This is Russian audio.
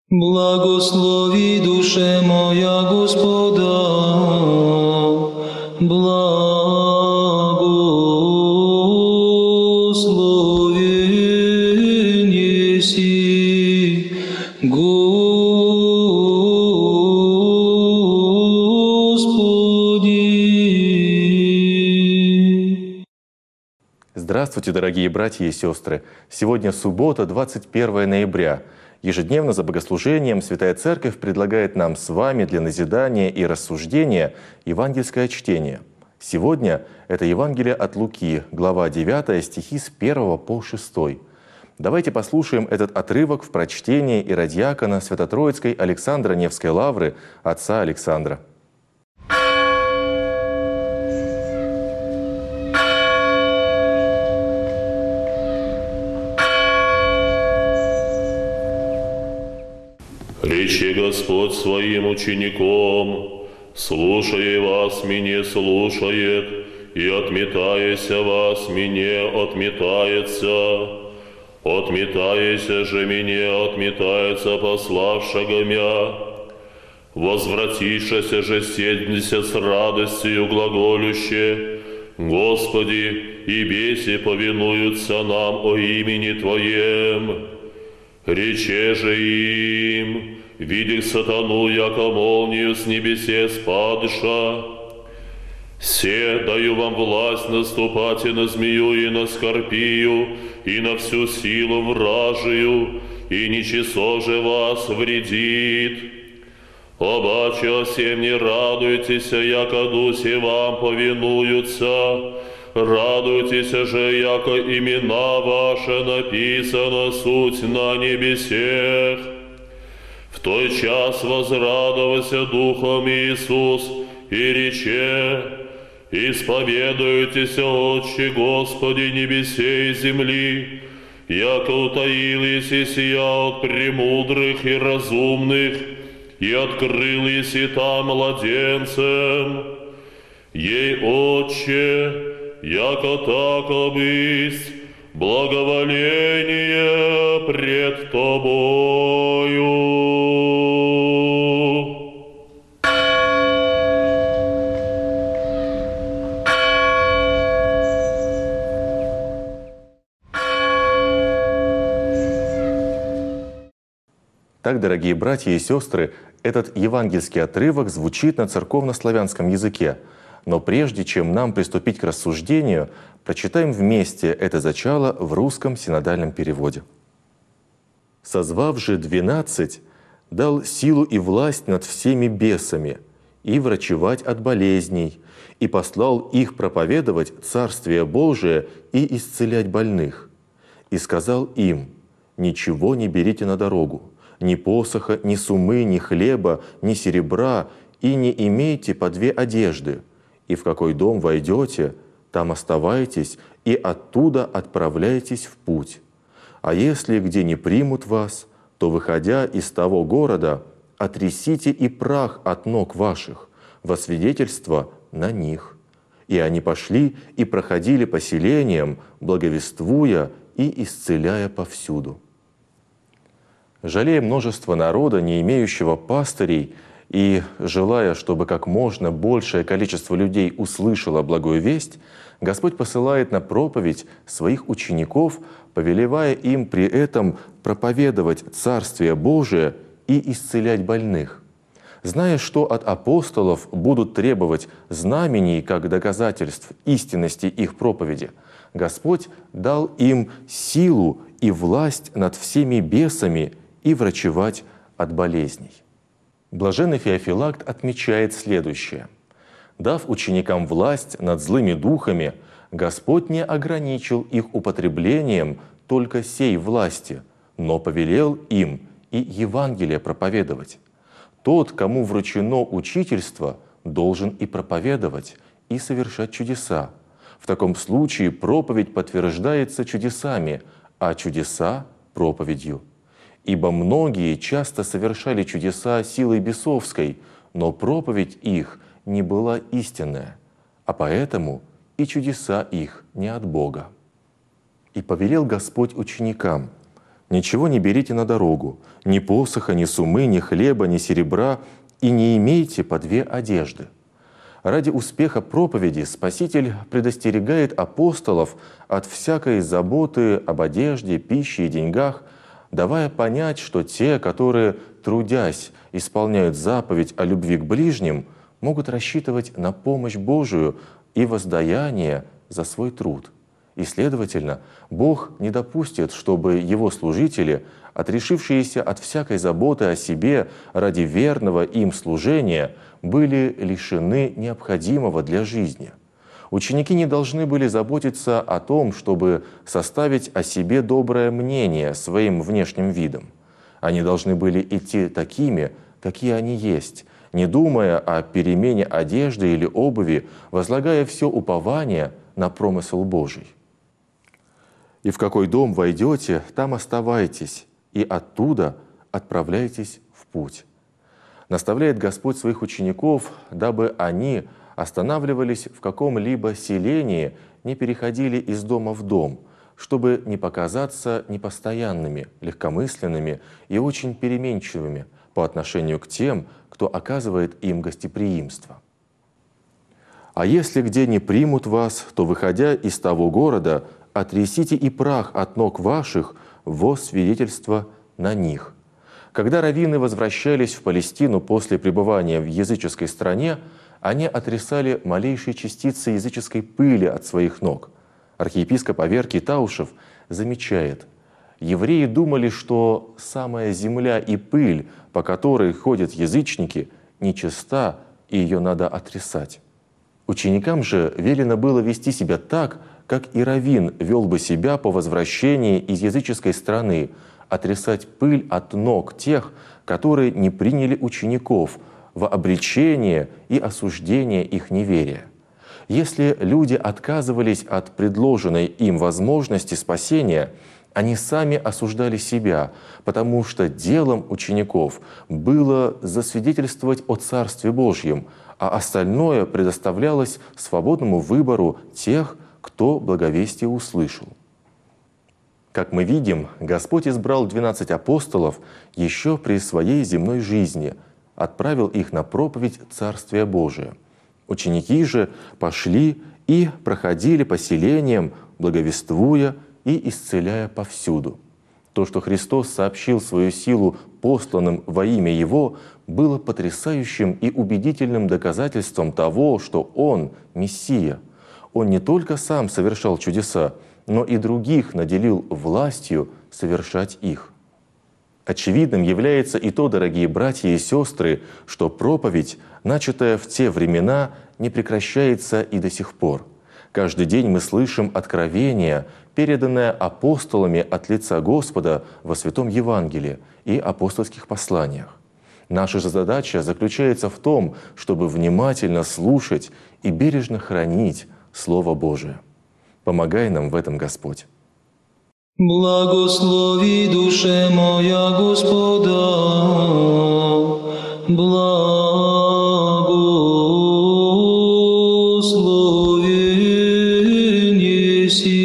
Благослови, душе моя, Господа, благословен еси, Господи. Здравствуйте, дорогие братья и сестры! Сегодня суббота, 21 ноября. Ежедневно за богослужением Святая Церковь предлагает нам с вами для назидания и рассуждения евангельское чтение. Сегодня это Евангелие от Луки, глава 9, стихи с 1 по 6. Давайте послушаем этот отрывок в прочтении иродиакона Свято-Троицкой Александра Невской лавры, отца Александра. Речи Господь своим учеником, слушай вас, меня слушает, и отметаяся вас, меня отметается. Отметаяся же меня, отметается пославшего мя. Возвратившися же седмися с радостью глаголюще, Господи, и беси повинуются нам о имени Твоем. Рече же им, видя сатану, яко молнию с небесе спадша, се даю вам власть наступать и на змею, и на скорпию, и на всю силу вражию, и ничего же вас вредит. Обаче всем не радуйтесь, яко дуси вам повинуются, радуйтесь же, яко имена ваши написано суть на небесех. В той час возрадовался Духом Иисус и рече: исповедуйтесь, Отче Господи небесей и земли, яко утаил сия от премудрых и разумных, и открыл еси там младенцем. Ей, Отче, яко тако бысть, благоволение пред Тобою. Так, дорогие братья и сестры, этот евангельский отрывок звучит на церковно-славянском языке. Но прежде чем нам приступить к рассуждению, прочитаем вместе это зачало в русском синодальном переводе. «Созвав же 12, дал силу и власть над всеми бесами, и врачевать от болезней, и послал их проповедовать Царствие Божие и исцелять больных. И сказал им: ничего не берите на дорогу, ни посоха, ни сумы, ни хлеба, ни серебра, и не имейте по 2 одежды. И в какой дом войдете, там оставайтесь, и оттуда отправляйтесь в путь. А если где не примут вас, то, выходя из того города, отрясите и прах от ног ваших, во свидетельство на них». И они пошли и проходили по селениям, благовествуя и исцеляя повсюду. Жалея множество народа, не имеющего пастырей, и желая, чтобы как можно большее количество людей услышало благую весть, Господь посылает на проповедь своих учеников, повелевая им при этом проповедовать Царствие Божие и исцелять больных. Зная, что от апостолов будут требовать знамений как доказательств истинности их проповеди, Господь дал им силу и власть над всеми бесами и врачевать от болезней. Блаженный Феофилакт отмечает следующее. Дав ученикам власть над злыми духами, Господь не ограничил их употреблением только сей власти, но повелел им и Евангелие проповедовать. Тот, кому вручено учительство, должен и проповедовать, и совершать чудеса. В таком случае проповедь подтверждается чудесами, а чудеса – проповедью. Ибо многие часто совершали чудеса силой бесовской, но проповедь их не была истинная, а поэтому и чудеса их не от Бога. И повелел Господь ученикам: Ничего не берите на дорогу, ни посоха, ни сумы, ни хлеба, ни серебра, и не имейте по 2 одежды». Ради успеха проповеди Спаситель предостерегает апостолов от всякой заботы об одежде, пище и деньгах, давая понять, что те, которые, трудясь, исполняют заповедь о любви к ближним, могут рассчитывать на помощь Божию и воздаяние за свой труд. И, следовательно, Бог не допустит, чтобы Его служители, отрешившиеся от всякой заботы о себе ради верного им служения, были лишены необходимого для жизни. Ученики не должны были заботиться о том, чтобы составить о себе доброе мнение своим внешним видом. Они должны были идти такими, какие они есть, не думая о перемене одежды или обуви, возлагая все упование на промысел Божий. «И в какой дом войдете, там оставайтесь, и оттуда отправляйтесь в путь». Наставляет Господь своих учеников, дабы они останавливались в каком-либо селении, не переходили из дома в дом, чтобы не показаться непостоянными, легкомысленными и очень переменчивыми по отношению к тем, кто оказывает им гостеприимство. «А если где не примут вас, то, выходя из того города, отрясите и прах от ног ваших во свидетельство на них». Когда раввины возвращались в Палестину после пребывания в языческой стране, они отрисали малейшие частицы языческой пыли от своих ног. Архиепископ Аверкий Таушев замечает: евреи думали, что самая земля и пыль, по которой ходят язычники, нечиста, и ее надо отрисать. Ученикам же велено было вести себя так, как и раввин вел бы себя по возвращении из языческой страны, отрисать пыль от ног тех, которые не приняли учеников, во обречение и осуждение их неверия. Если люди отказывались от предложенной им возможности спасения, они сами осуждали себя, потому что делом учеников было засвидетельствовать о Царстве Божьем, а остальное предоставлялось свободному выбору тех, кто благовестие услышал. Как мы видим, Господь избрал 12 апостолов еще при своей земной жизни, отправил их на проповедь Царствия Божия. Ученики же пошли и проходили по селениям, благовествуя и исцеляя повсюду. То, что Христос сообщил свою силу посланным во имя Его, было потрясающим и убедительным доказательством того, что Он – Мессия. Он не только сам совершал чудеса, но и других наделил властью совершать их. Очевидным является и то, дорогие братья и сестры, что проповедь, начатая в те времена, не прекращается и до сих пор. Каждый день мы слышим откровение, переданное апостолами от лица Господа во Святом Евангелии и апостольских посланиях. Наша же задача заключается в том, чтобы внимательно слушать и бережно хранить Слово Божие. Помогай нам в этом, Господь. Благослови, душе моя, Господа, благословен еси.